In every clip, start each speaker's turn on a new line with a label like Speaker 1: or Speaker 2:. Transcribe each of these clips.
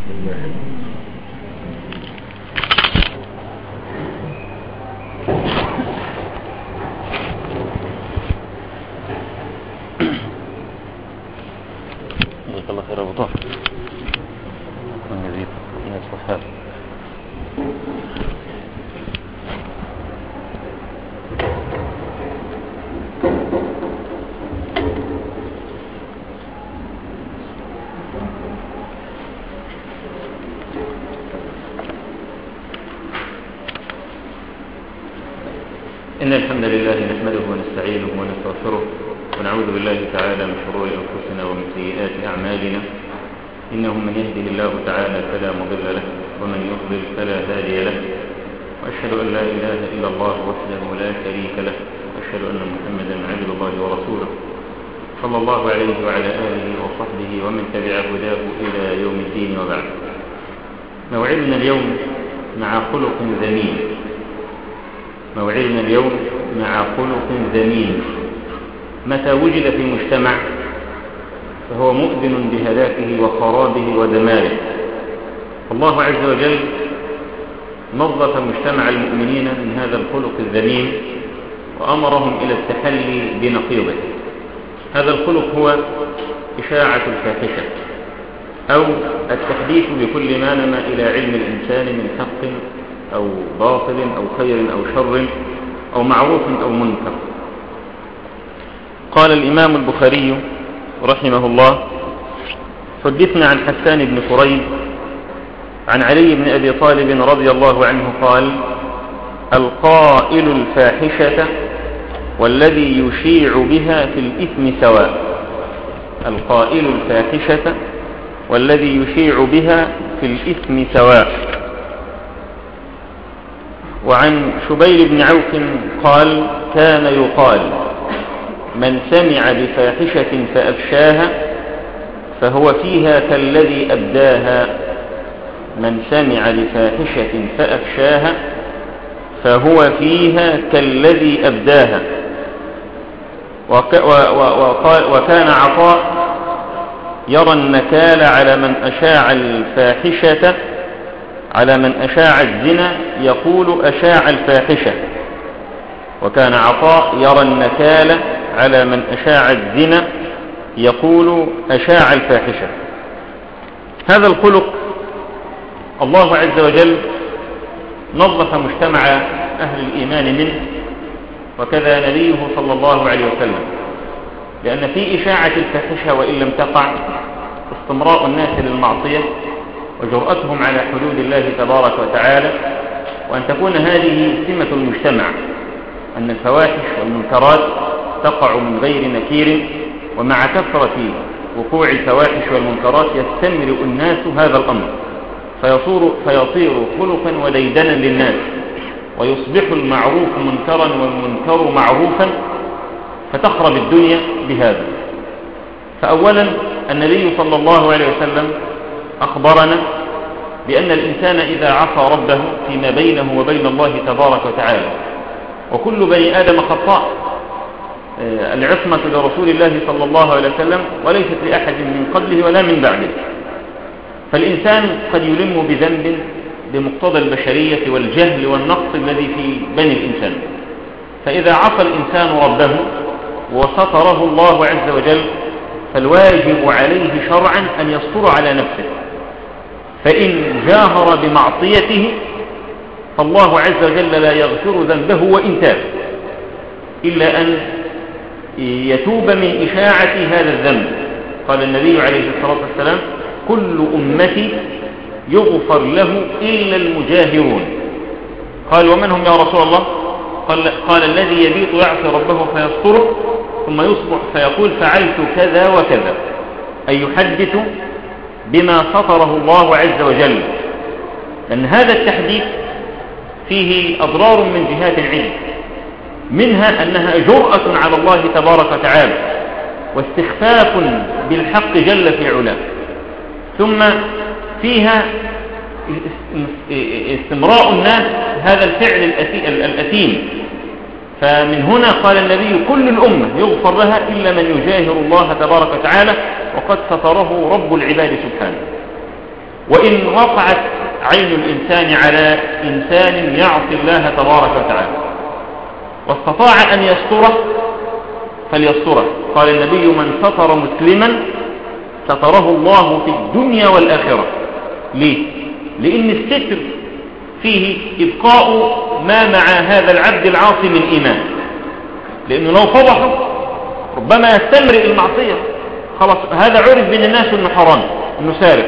Speaker 1: الله خير أبو طه من يزيد من الصحاب. إن الحمد لله نحمده ونستعينه ونستغفره ونعوذ بالله تعالى من شرور أنفسنا ومن سيئات أعمالنا. إنه من يهده الله تعالى فلا مضل له ومن يضلل فلا هادي له، وأشهد أن لا إله إلا الله وحده لا شريك له، وأشهد أن محمدا عبد الله ورسوله صلى الله عليه وعلى آله وصحبه ومن تبع هداه إلى يوم الدين. وبعد، موعدنا اليوم مع خلق ذميم. موعدنا اليوم مع خلق ذميم متى وجد في مجتمع فهو مؤذن بهلاكه وخرابه ودماره. الله عز وجل نظف مجتمع المؤمنين من هذا الخلق الذميم وأمرهم إلى التحلي بنقيضه. هذا الخلق هو إشاعة الفاحشة أو التحديث بكل ما نما إلى علم الإنسان من حق أو باطل أو خير أو شر أو معروف أو منكر. قال الإمام البخاري رحمه الله: حدثنا عن حسان بن كريب عن علي بن أبي طالب رضي الله عنه قال: القائل الفاحشة والذي يشيع بها في الإثم سواء. القائل الفاحشة والذي يشيع بها في الإثم سواء. وعن شبيل بن عوف قال: كان يقال: من سمع بفاحشة فأفشاها فهو فيها كالذي أبداها. من سمع بفاحشة فأفشاها فهو فيها كالذي أبداها. وكان عطاء يرى النكال على من أشاع الفاحشة، على من أشاع الزنا يقول أشاع الفاحشة. وكان عطاء يرى النكال على من أشاع الزنا يقول أشاع الفاحشة. هذا الخلق الله عز وجل نظف مجتمع أهل الإيمان منه، وكذا نبيه صلى الله عليه وسلم، لأن في إشاعة الفاحشة وإن لم تقع استمراء الناس للمعصية وجرأتهم على حدود الله تبارك وتعالى، وأن تكون هذه سمة المجتمع، أن الفواحش والمنكرات تقع من غير نكير. ومع كثرة وقوع الفواحش والمنكرات يستمرئ الناس هذا الأمر فيصير خلقا وديدنا للناس، ويصبح المعروف منكرا والمنكر معروفا، فتخرب الدنيا بهذا. فأولا النبي صلى الله عليه وسلم أخبرنا بأن الإنسان إذا عصى ربه فيما بينه وبين الله تبارك وتعالى، وكل بني آدم خطاء، العصمة لرسول الله صلى الله عليه وسلم وليست لأحد من قبله ولا من بعده. فالإنسان قد يلم بذنب بمقتضى البشرية والجهل والنقص الذي في بني الإنسان، فإذا عصى الإنسان ربه وستره الله عز وجل فالواجب عليه شرعا أن يستر على نفسه. فإن جاهر بمعصيته فالله عز وجل لا يغفر ذنبه وإن تاب، إلا أن يتوب من إشاعة هذا الذنب. قال النبي عليه الصلاة والسلام: كل أمتي يغفر له إلا المجاهرون. قال: ومن هم يا رسول الله؟ قال: الذي يبيت يعصي ربه فيستره ثم يصبح فيقول فعلت كذا وكذا، أي يحدث بما سطره الله عز وجل. لأن هذا التحديث فيه أضرار من جهات عدة، منها أنها جرأة على الله تبارك وتعالى واستخفاف بالحق جل في علاه، ثم فيها استمراء الناس هذا الفعل الأثيم. فمن هنا قال النبي: كل الأمة يغفر لها إلا من يجاهر الله تبارك وتعالى، وقد ستره رب العباد سبحانه. وإن وقعت عين الإنسان على إنسان يعصي الله تبارك وتعالى واستطاع أن يستره فليستره. قال النبي: من ستر مسلما ستره الله في الدنيا والآخرة. ليه؟ لأن الستر فيه إبقاء ما مع هذا العبد العاصي من إيمان، لأنه لو فضحه ربما يستمرئ المعصية، خلاص هذا عرف بين الناس انه حرام، انه سارق،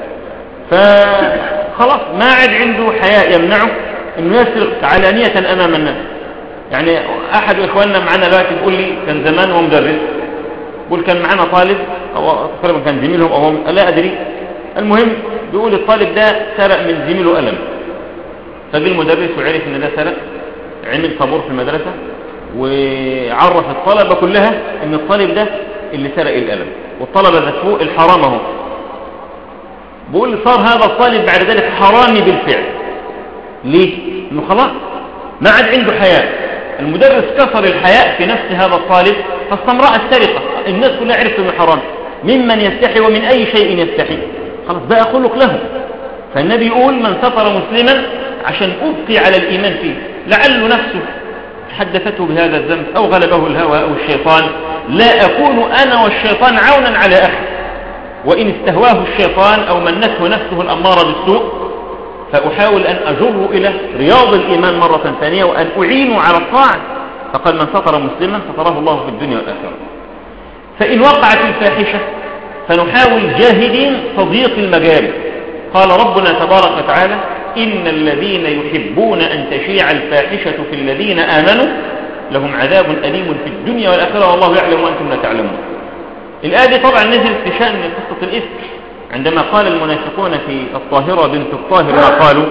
Speaker 1: فخلاص ما عاد عنده حياء يمنعه انه يسرق علانية امام الناس. يعني احد اخواننا معنا دلوقتي بيقول لي، كان زمان هو مدرس، بيقول كان معنا طالب او تقريبا كان زميلهم او لا ادري، المهم بيقول الطالب ده سرق من زميله قلم، فجي المدرس وعرف ان ده سرق، عمل طابور في المدرسة وعرف الطلبة كلها ان الطالب ده اللي سرق القلم، والطلبة ذكروه الحرام اهو. بيقول صار هذا الطالب بعد ذلك حرامي بالفعل. ليه؟ انه خلاص ما عاد عنده حياء. المدرس كسر الحياء في نفس هذا الطالب فاستمرأ السرقة، الناس كلها عرفت انه حرام، ممن يستحي ومن اي شيء يستحي، خلاص بقى خلق له. فالنبي يقول: من ستر مسلما، عشان ابقي على الايمان فيه، لعله نفسه حدثته بهذا الذنب او غلبه الهوى او الشيطان، لا اكون انا والشيطان عونا على اخي، وان استهواه الشيطان او منته نفسه الاماره بالسوء فاحاول ان اجره الى رياض الايمان مره ثانيه وان اعينه على الطاعه. فقال: من ستر مسلما ستره الله في الدنيا والاخره. فان وقعت الفاحشه فنحاول جاهدين تضييق المجال. قال ربنا تبارك وتعالى: إن الذين يحبون أن تشيع الفاحشة في الذين آمنوا لهم عذاب أليم في الدنيا والآخرة والله يعلم وأنتم لا تعلمون. الآية طبعا نزلت في شأن قصة الإفك، عندما قال المنافقون في الطاهرة بنت الطاهر ما قالوا،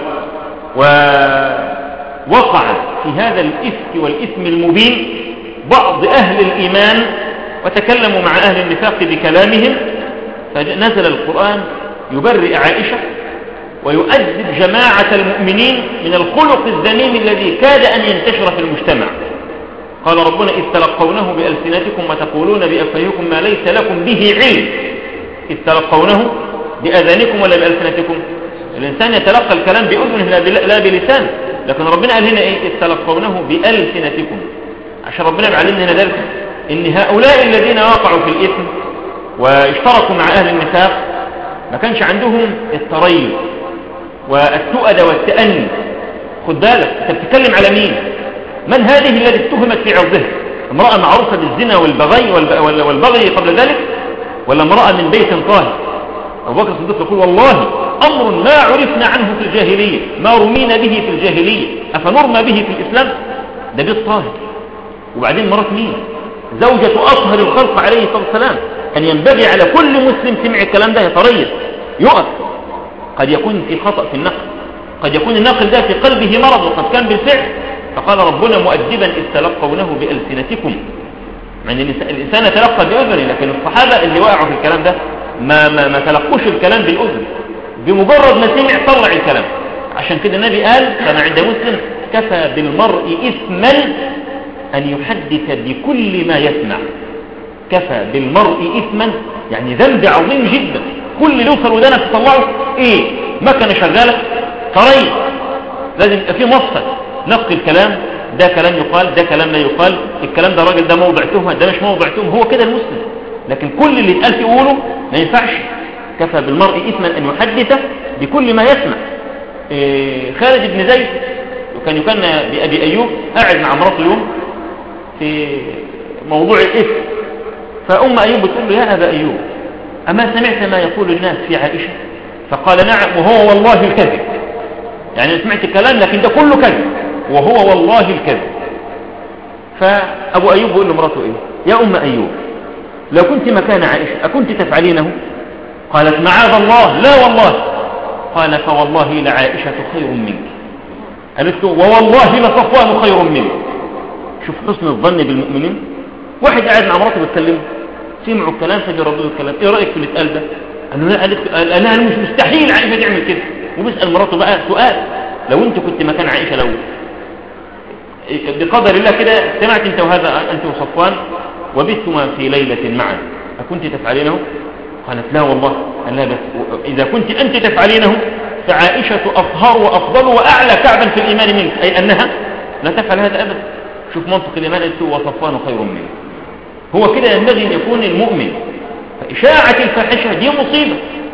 Speaker 1: ووقع في هذا الإفك والإثم المبين بعض أهل الإيمان وتكلموا مع أهل النفاق بكلامهم، فنزل القرآن يبرئ عائشة ويؤدب جماعة المؤمنين من الخلق الذميم الذي كاد أن ينتشر في المجتمع. قال ربنا: إذ تلقونه بألسنتكم وتقولون بأفواهكم ما ليس لكم به علم. إذ تلقونه بأذانكم ولا بألسنتكم؟ الإنسان يتلقى الكلام بأذنه لا بلسان، لكن ربنا قال هنا إيه؟ إذ تلقونه بألسنتكم، عشان ربنا يعلمنا هنا درس إن هؤلاء الذين وقعوا في الإثم واشتركوا مع أهل النفاق ما كانش عندهم التريث والتؤدة والتأني. خد بالك، انت بتتكلم على مين؟ من هذه التي اتهمت في عرضها؟ امرأة معروفة بالزنا والبغي والبغي قبل ذلك، ولا امرأة من بيت طاهر؟ أبو بكر الصديق يقول: والله أمر ما عرفنا عنه في الجاهلية، ما رمينا به في الجاهلية أفنرمى به في الإسلام؟ ده بيت طاهر. وبعدين مرات مين؟ زوجة أطهر الخلق عليه الصلاة والسلام. كان ينبغي على كل مسلم سمع الكلام ده يتريث يقف. قد يكون في خطأ في النقل، قد يكون النقل ده في قلبه مرض وقد كان بالفعل. فقال ربنا مؤدبا: إذ تلقونه بألسنتكم. يعني الإنسان تلقى بأذنه، لكن الصحابة اللي وقعوا في الكلام ده ما تلقوش الكلام بالأذن، بمجرد ما سمع طلع الكلام. عشان كده النبي قال كما عند مسلم: كفى بالمرء إثما أن يحدث بكل ما يسمع. كفى بالمرء إثما يعني ذنب عظيم جدا. كل اللي يوصل ودانك تطلعه ايه؟ مكنه شغاله طريق، لازم يبقى فيه مفصل نقي الكلام، ده كلام يقال، ده كلام لا يقال، الكلام ده راجل ده موضع تهمه، ده مش موضع تهمه. هو كده المسلم، لكن كل اللي اتقال في قوله ما ينفعش. كفى بالمرء إثما أن يحدث بكل ما يسمع. خالد بن زيد وكان يكنى بأبي أيوب قاعد مع مراته يوم في موضوع الإفك، فأم أيوب بتقول له: يا أبا أيوب، أما سمعت ما يقول الناس في عائشة؟ فقال: نعم، وهو والله الكذب. يعني سمعت الكلام لكن ده كله كذب، وهو والله الكذب. فأبو أيوب يقول لمراته: إيه يا أم أيوب، لو كنت مكان عائشة أكنت تفعلينه؟ قالت: معاذ الله، لا والله. قال: فوالله لعائشة خير منك. قالت له: ووالله لصفوان خير منك. شوف حسن الظن بالمؤمنين. واحد قاعد مع مراته بيتكلموا، سمعوا الكلام فجردوا الكلام: ايه رأيك في اللي اتقال ده؟ انا مش مستحيل عائشة تعمل كده. وبيسأل مراته بقى سؤال: لو انت كنت مكان عائشة، لو بقدر الله كده سمعت انت وهذا، انت وصفوان، وبثتما في ليلة معا، أكنت تفعلينه؟ قالت: لا والله. قال لا بس إذا كنت أنت تفعلينه فعائشة أطهر وأفضل وأعلى كعبا في الإيمان منك، أي أنها لا تفعل هذا أبدا. شوف منطق الإيمان، وصفوان خير منه. هو كده ينبغي أن يكون المؤمن. فإشاعة الفاحشة دي مصيبة.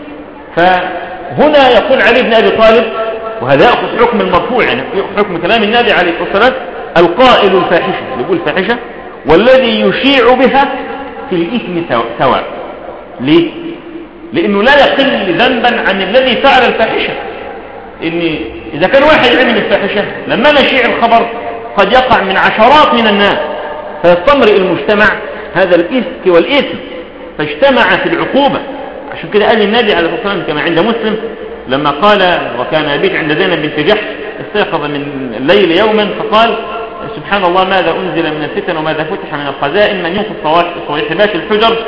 Speaker 1: فهنا يقول علي بن أبي طالب، وهذا يأخذ حكم المرفوع، يعني حكم كلام النبي عليه الصلاة والسلام: القائل الفاحشة، يقول فاحشة، والذي يشيع بها في الإثم سواء. ليه؟ لأنه لا يقل ذنبا عن الذي فعل الفاحشة. إن إذا كان واحد عمل الفاحشة لما نشيع الخبر قد يقع من عشرات من الناس، فيستمرئ المجتمع هذا الإفك والإثم، فاجتمع في العقوبة. عشان كده قال النبي عليه الصلاة والسلام كما عند مسلم لما قال: وكان يبيت عند زينب بنت جحش، استيقظ من الليل يوما فقال: سبحان الله، ماذا أنزل من الفتن وماذا فتح من الخزائن، من ينقض صويحبات الحجر.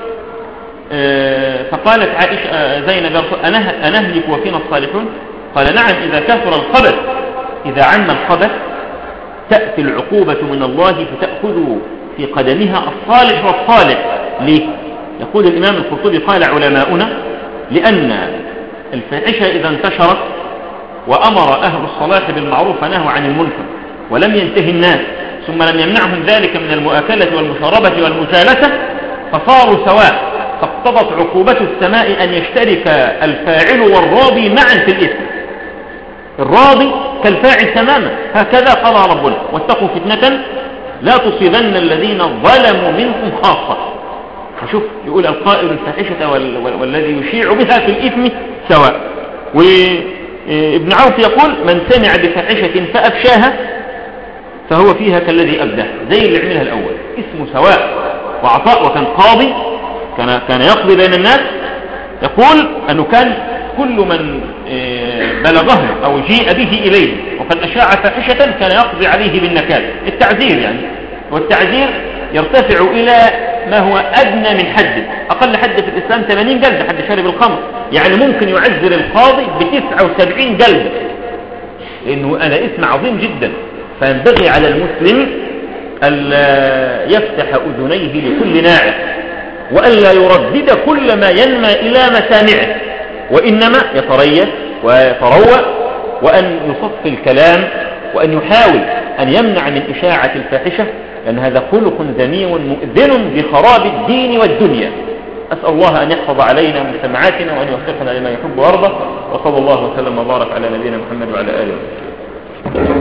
Speaker 1: فقالت عائشة زينب: أنهلك وفينا الصالحون؟ قال: نعم، إذا كثر الخبث، إذا عم الخبث تأتي العقوبة من الله فتأخذ في قدمها الصالح والصالح. ليه؟ يقول الإمام القرطبي: قال علماؤنا: لأن الفاحشة إذا انتشرت وأمر أهل الصلاح بالمعروف ونهوا عن المنكر ولم ينتهي الناس، ثم لم يمنعهم ذلك من المؤاكلة والمشاربة والمجالسة، فصاروا سواء، فاقتضت عقوبة السماء أن يشترك الفاعل والراضي معا في الإثم. الراضي كالفاعل تماما، هكذا قال ربنا: واتقوا فتنة لا تصيبن الذين ظلموا منكم خاصة. فشوف، يقول القائل الفاحشة والذي يشيع بها في الإثم سواء. وابن عوف يقول: من سمع بفاحشة فأفشاها فهو فيها كالذي أبداه، زي اللي عملها الأول، اسمه سواء. وعطاء وكان قاضي، كان يقضي بين الناس، يقول أنه كان كل من بلغه أو جيء به إليه وقد أشاع فاحشة كان يقضي عليه بالنكال، التعزير يعني. والتعزير يرتفع إلى ما هو أدنى من حد، أقل حد في الإسلام 80 جلدة، حد شارب الخمر، يعني ممكن يعزر القاضي ب79 جلدة، لأنه هذا اسم عظيم جدا. فينبغي على المسلم ألا يفتح أذنيه لكل ناعق، وألا يردد كل ما ينمى إلى مسامعه، وإنما يتريث ويتروى، وأن يصفي الكلام، وأن يحاول أن يمنع من إشاعة الفاحشة، لأن هذا خلق ذميم مؤذن بخراب الدين والدنيا. أسأل الله أن يحفظ علينا مجتمعاتنا وأن يوفقنا لما يحب ويرضى، وصلى الله وسلم وبارك على نبينا محمد وعلى آله وسلم.